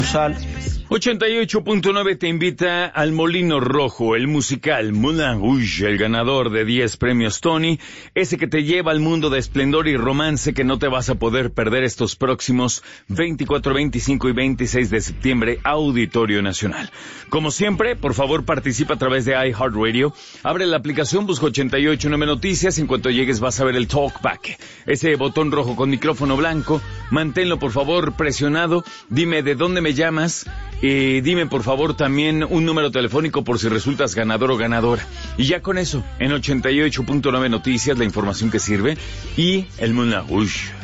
Sal. 88.9 te invita al Molino Rojo, el musical Moulin Rouge, el ganador de 10 premios Tony, ese que te lleva al mundo de esplendor y romance que no te vas a poder perder estos próximos 24, 25 y 26 de septiembre, Auditorio Nacional. Como siempre, por favor participa a través de iHeartRadio, abre la aplicación, busca 88.9 Noticias, en cuanto llegues vas a ver el Talkback, ese botón rojo con micrófono blanco, manténlo por favor presionado, dime de dónde me llamas, dime por favor también un número telefónico por si resultas ganador o ganadora. Y ya con eso, en 88.9 Noticias, la información que sirve y el Moulin Rouge.